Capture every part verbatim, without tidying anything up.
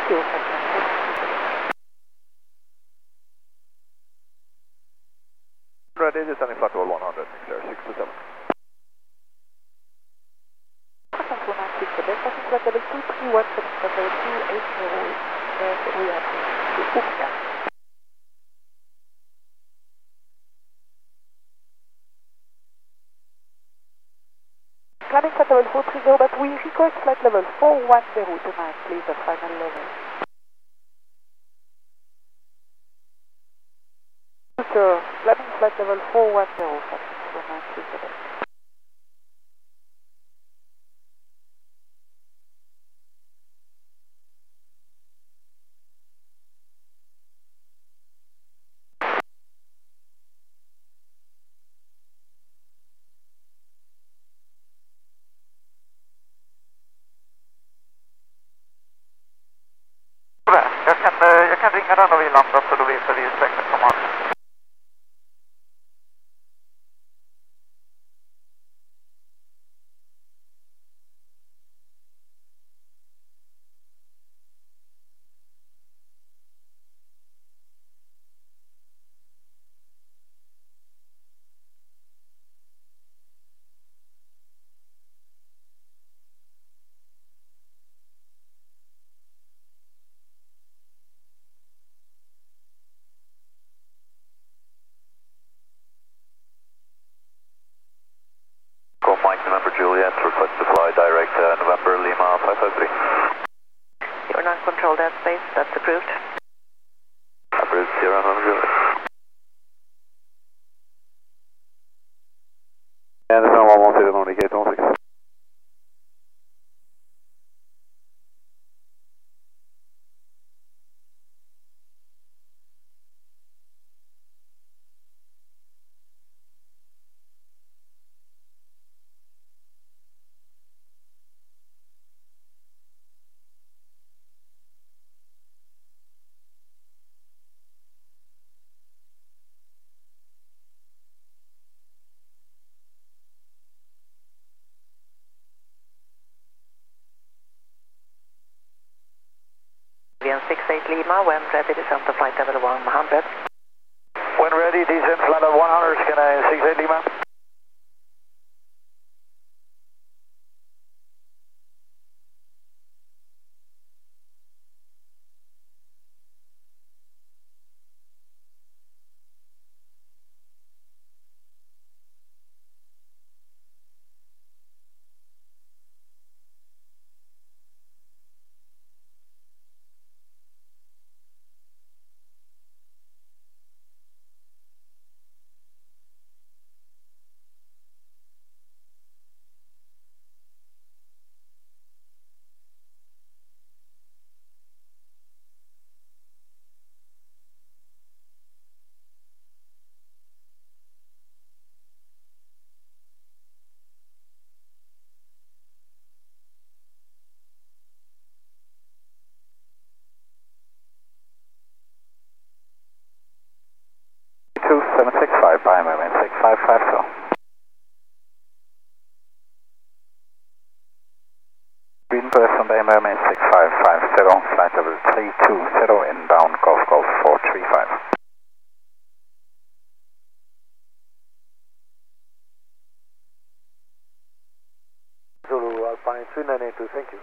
you. Ready, descending flight level one hundred, six zero six two seven. two nine six, Delta six flight level two three one, seven flight level two eight zero, and we are to Ukta. Climbing flight level four three zero, but we request flight level four one zero tonight, please, the final level. Sir, climbing flight level four one zero, two nine six seven. Jag kan, jag kan ringa den och vi landar så då vet vi säkert kommer. Mike November Juliet, request to fly direct uh, November Lima five five three. You're non-controlled airspace, that's approved. Approved, zero November Juliet. Anderson one one zero, Nordic eight one six. six eight Lima, when ready, descend to flight level one hundred. When ready, descend flight level one hundred, can I six eight Lima? two seven six five, by moment six five five zero. Green person by moment six five five zero, flight level three two zero, inbound Golf Golf four three five. Zulu Alpine three nine eight two, thank you.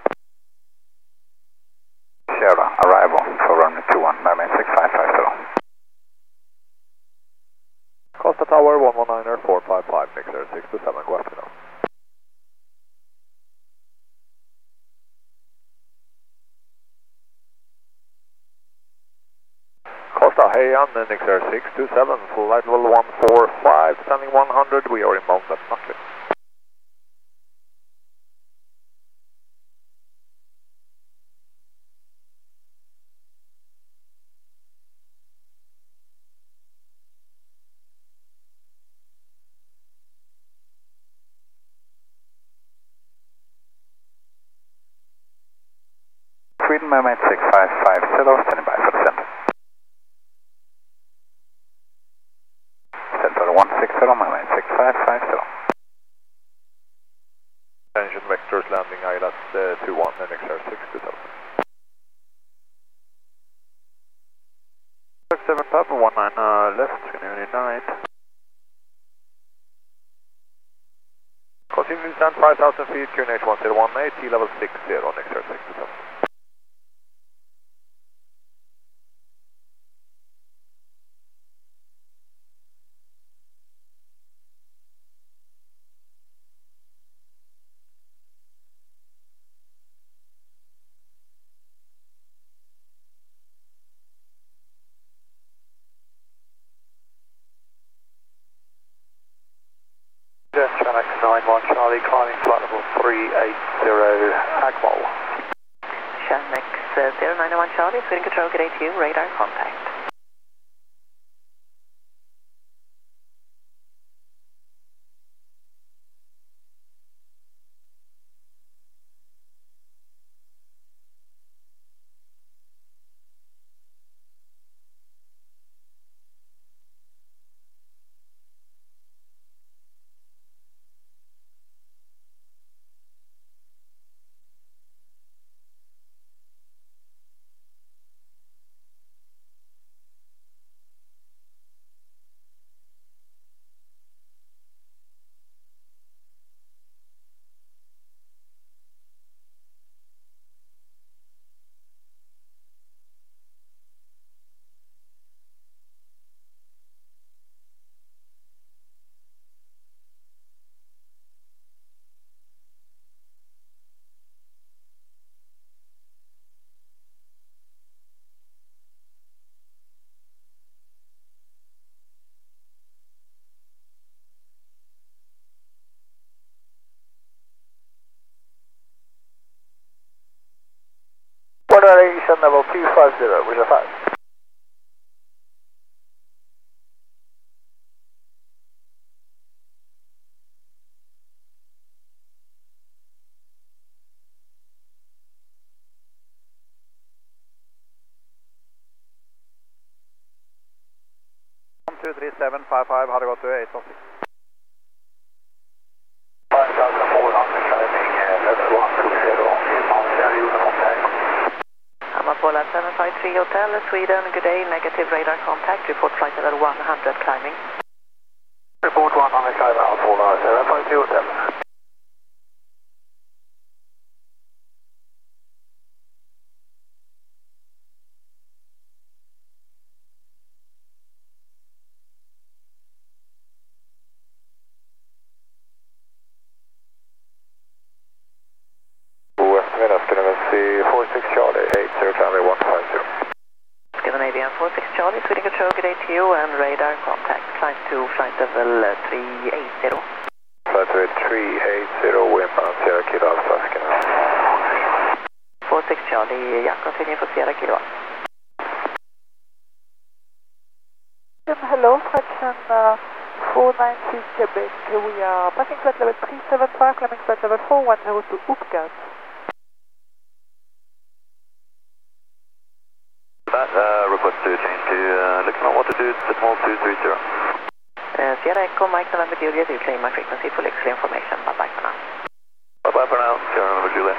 Sierra, arrival for runway two one, moment six five five zero. Costa Tower one one niner four five five, Mixer six two seven, go after now. Costa, hey on Mixer six two seven, flight level one four five, standing one hundred, we are inbound at Nutley. Sweden moment six five five zero, standing by for descent. Center one six zero, moment six five five zero. Attention vectors landing I L S uh, two one, N X R six two seven. up, one nine uh, left, twenty nine. Continue to stand five thousand feet, Q N H one zero one eight, T level six zero, next air six two seven. Tronic nine one Charlie, climbing flight level three eight zero, Agmol. Shanix uh, zero nine one Charlie, Sweden Control, good day to you, radar contact. Moderation level two five zero, Roger five. one two three seven five five, har det gått till eight oh six? five thousand four hundred climbing, level one two zero, inbound area contact. Amapola seven five three Hotel, Sweden, good day, negative radar contact, report flight level one hundred climbing. Report one hundred climbing, Amapola seven five three Hotel. four six Charlie, eight zero Charlie one five zero. Scandinavian four six Charlie, Sweden Control, good day to you, and radar contact, climb to flight level uh, three eight zero. Flight level three eight zero, inbound Sierra Kilo Alpha, Scanner. four six Charlie, yeah, continue for Sierra Kilo. Hello, fraction uh, four nine six Quebec. We are passing flight level three seven five, climbing flight level four one zero to Upgat. That uh, request to change to uh, Lexington altitude, decimal two three zero. Uh, Sierra Echo, Mike November Juliet, you claim my frequency for X-ray information. Bye bye for now. Bye bye for now, Sierra November Juliet.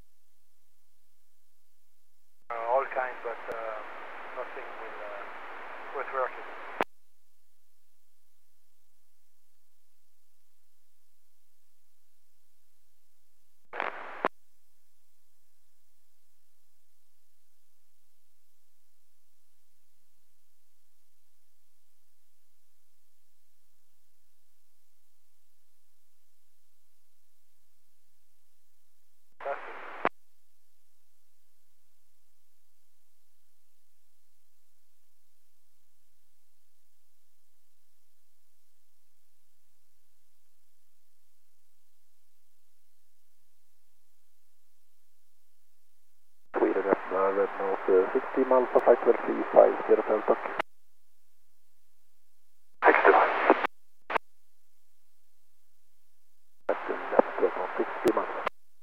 Uh, all kinds, but uh, nothing will, uh, worth working. Red North sixty miles per flight level three five zero Delta. sixty. That's the left Red North sixty miles.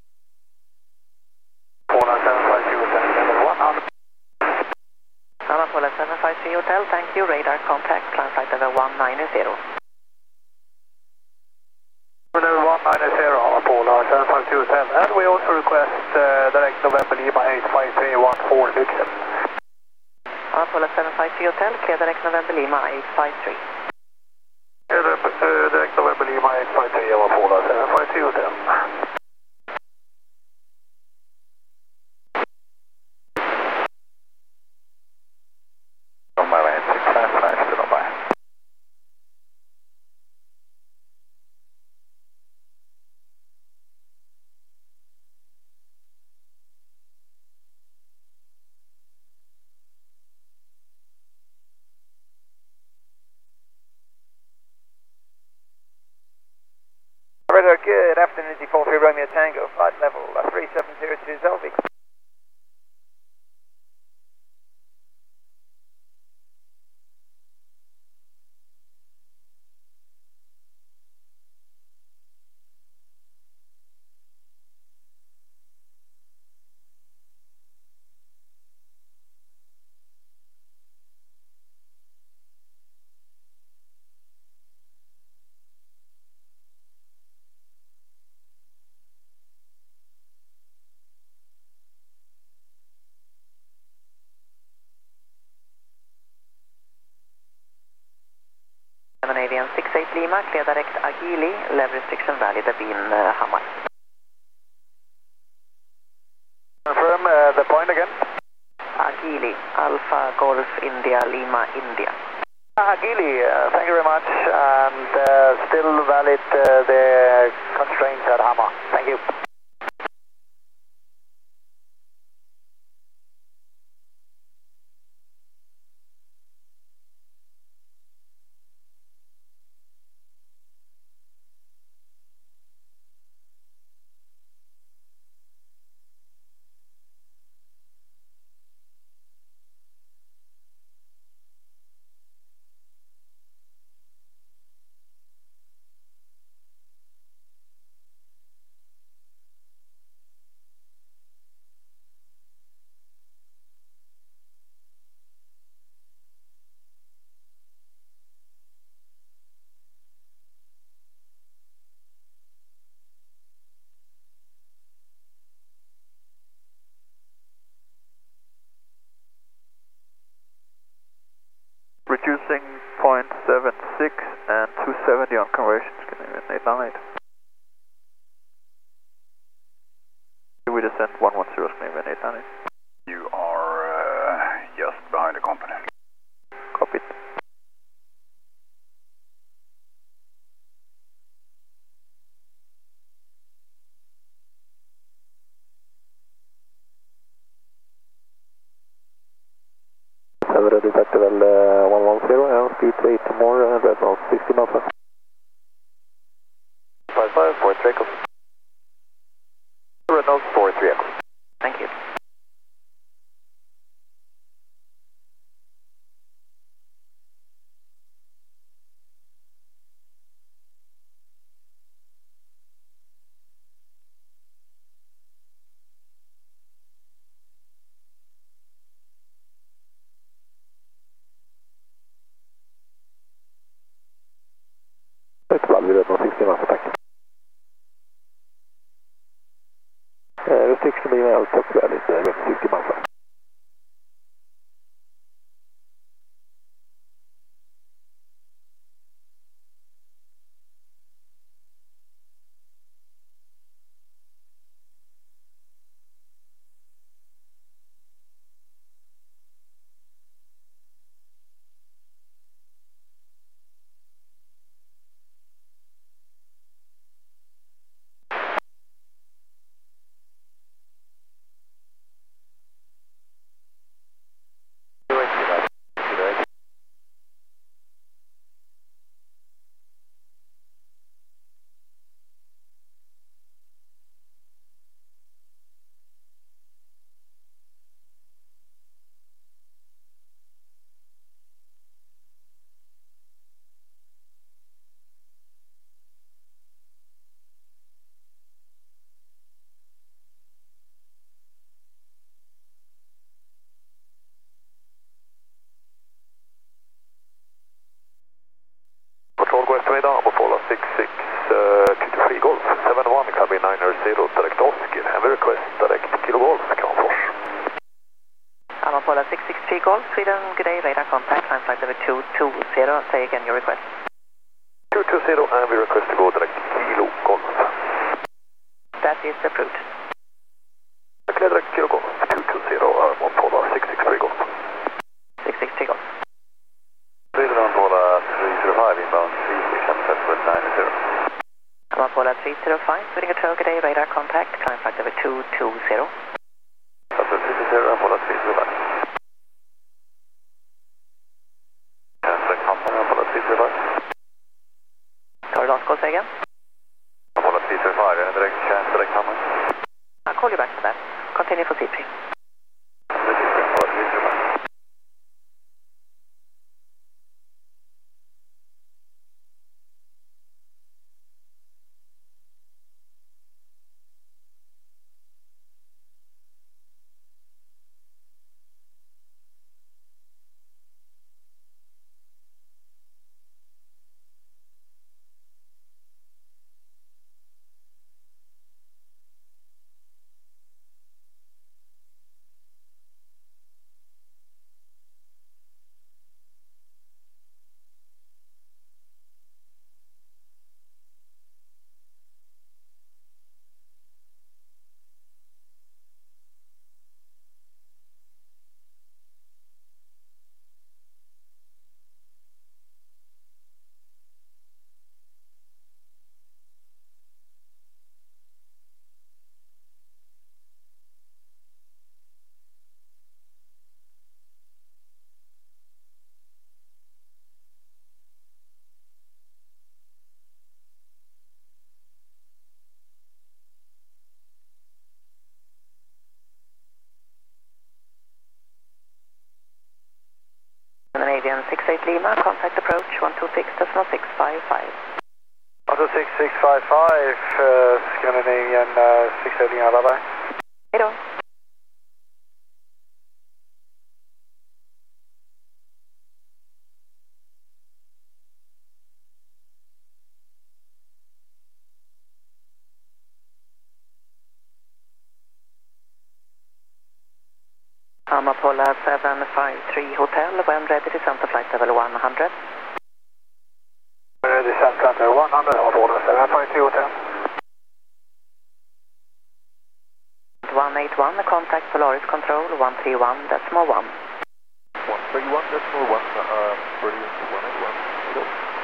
four nine seven five two level one hundred. Amapola seven five three Hotel, thank you, radar contact, climb flight level one nine zero. Level one nine zero, Amapola seven five two Hotel, and we also request uh, direct November Lima eight five three one four six. Amapola seven five three Hotel, clear direct November Lima eight five three. Clear uh, direct November Lima eight five three, Amapola seven five three Hotel. November eight six five five, still on by. Good afternoon, G four three Romeo Tango, flight level three seven zero two Zelvik. Canadian six eight Lima, clear direct Agili, level restriction valid, Abin uh, Hamar. Confirm uh, the point again. Agili, Alpha Golf India Lima India. Agili, uh, thank you very much, and uh, still valid uh, the constraints at Hamar. Thank you. Reducing point seven six and two seventy on conversions, Canadian eight nine eight. We descend one one zero, Canadian eight nine eight. You are uh, just behind the company. Copy it. Several detectable uh, one one zero and speed eight more and red nose sixty knots. five five four three echo. Red nose four three echo. Thank you. It's valid red nose sixty knots, tack. Uh, restriction being out top valid uh, red sixty knots. Control go estimate Amapola six six two three Golf seven one cabin nine zero direct Oscar. Have a request direct Kilo Golf Kramfors. Amapola six six three three Golf, Sweden, good day, radar contact, climb flight level two two zero, say again your request. two two zero, and we request to go direct Kilo Golf. That is approved. Clear direct Kilo Golf, two two zero, uh, on Polar six six three Golf. six six three Golf. Sweden on Polar three zero five, inbound three six seven nine zero. I'm on Polar three zero five, Sweden Control, good day, radar contact, climb flight level two two zero. That's three two zero, and Polar three zero five. And direct company on Polar three zero five. Sorry, last call, say again. On Polar three zero five, and direct chance, direct company. I'll call you back for that. Continue for C three. Polar three zero five. Scandinavian six eight Lima, contact approach one two six decimal six five five. one two six six five five, uh, Scandinavian uh, six eight Lima, bye bye. Hello. Amapola seven five three Hotel, when ready to center flight level one hundred. Ready to center one hundred, Amapola seven five three Hotel. one eight one, contact Polaris Control one three one decimal one. one three one decimal one, uh, brilliant, one eight one. Go.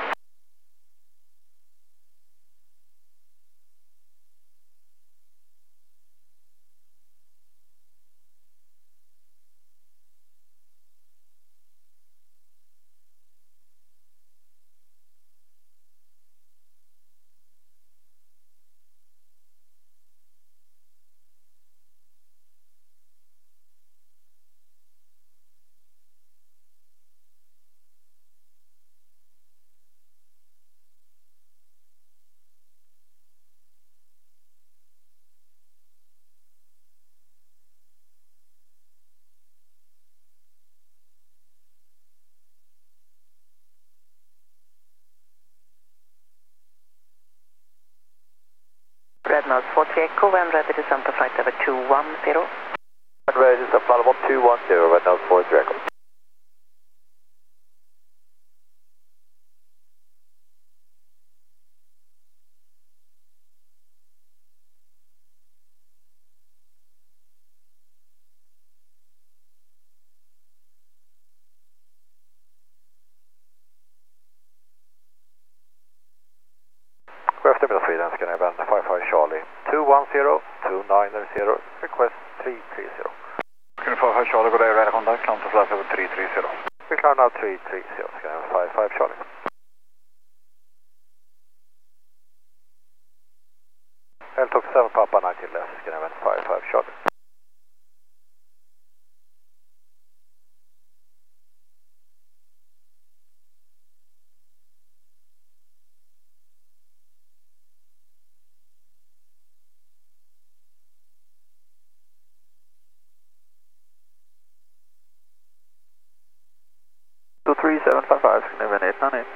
Redmond four three Echo, when ready to center flight level two one zero. When ready to center flight level two one zero, Redmond four three Echo. Good afternoon, Sweden, Scandinavian five five Charlie, two one zero, two nine zero, request three three zero. five five Charlie, good day, radar contact, climb to flight level three three zero. We climb now three three zero, Scandinavian five five Charlie. L T O K seven Papa nineteen less, Scandinavian five five Charlie. two three seven five five, Scandinavian eight nine eight.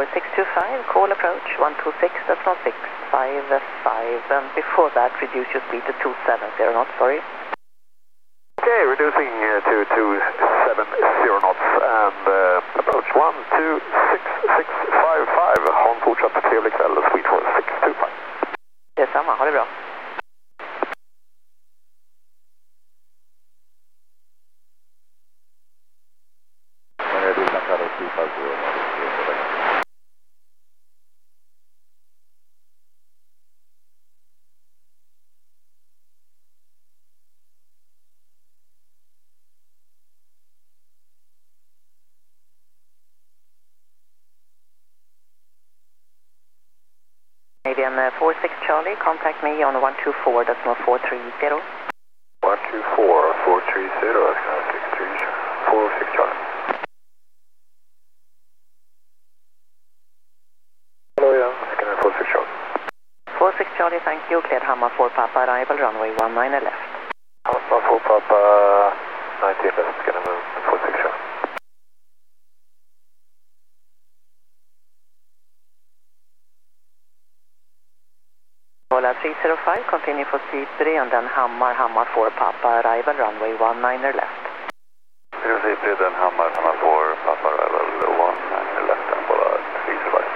four six two five, call approach one two six, that's not six five five, and before that reduce your speed to two seven zero knots, sorry. Okay, reducing uh, to two seven zero knots and uh, approach one two six six five five. Ha en fortsatt trevlig kväll, Sweet four six two five. Detsamma, ha det bra. Canadian uh, four six Charlie, contact me on one two four, that's not four three zero. one two four, four three zero, that's six three four six Charlie. Hello, yeah, second four six Charlie. four six Charlie, thank you, cleared Hammer four Papa, arrival runway one nine left. Hammer four Papa, nineteen left, second four six Charlie. Bola three zero five, continue for speed three and then Hammer, Hammer four Papa, arrival runway one nine left. zero three then Hammer, Hammer four Papa, arrival one nine left and Bola three zero five.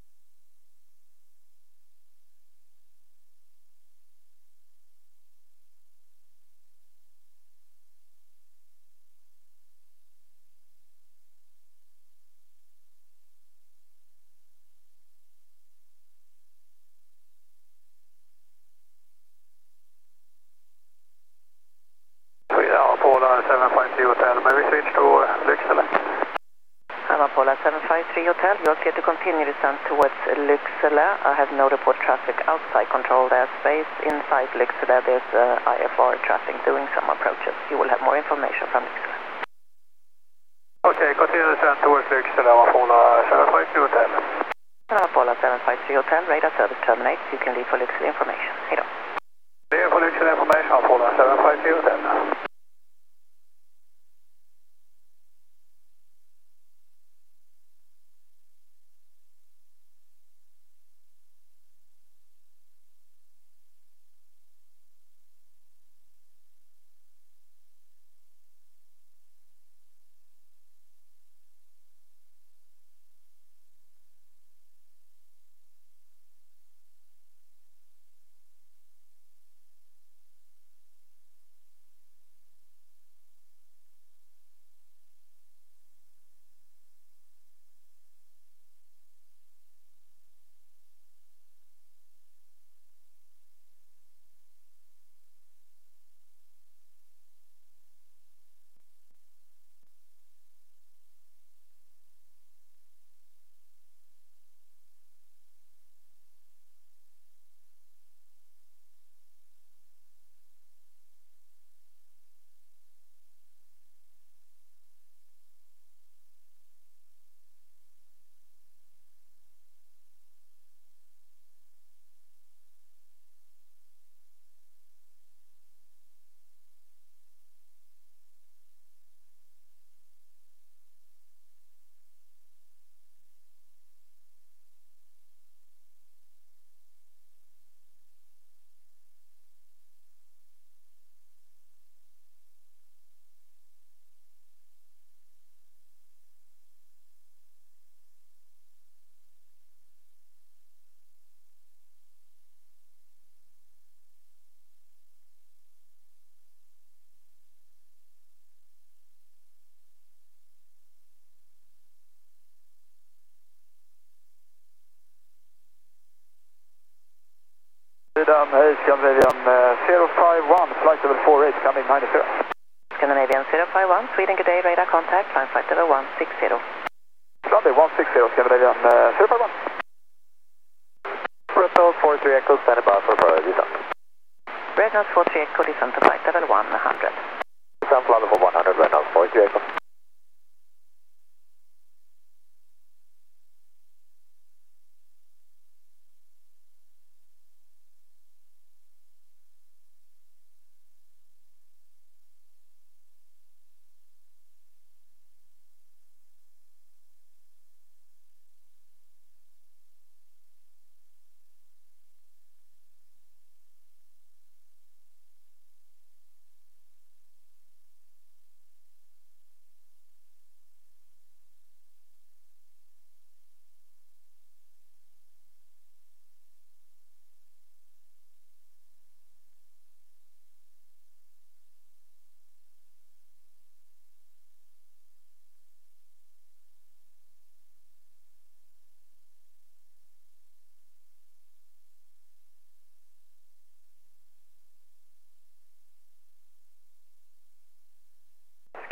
seven five three Hotel, may we switch to Lycksele? Amapola seven five three Hotel, you are clear to continue descent towards Lycksele. I have no report traffic outside controlled airspace. Inside Lycksele there's uh, I F R traffic doing some approaches. You will have more information from Lycksele. Okay, continue descent towards Lycksele, Amapola seven five three Hotel. Amapola seven five three Hotel, radar service terminates. You can leave for Lycksele information. Hej då. Leave for Lycksele information, Amapola seven five three Hotel. Sweden, hey, Scandinavian uh, zero five one, flight level four eight, coming nine zero. Scandinavian zero five one, Sweden, good day, radar contact, climb flight level one six zero. Sunday one six zero, Scandinavian uh, zero five one. Repel four three Echo, standing by for further descent. Reynolds four three Echo, descent to flight level one hundred. Descent flight level one hundred, Reynolds four three Echo.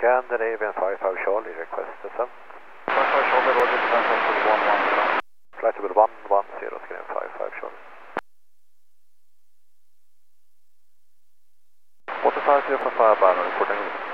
Scandinavian five five Charlie, request descent. five five Charlie, Roger, descent level one one zero. Flight level one one zero, Scandinavian five five Charlie. Water five zero five five, Barnum, reporting.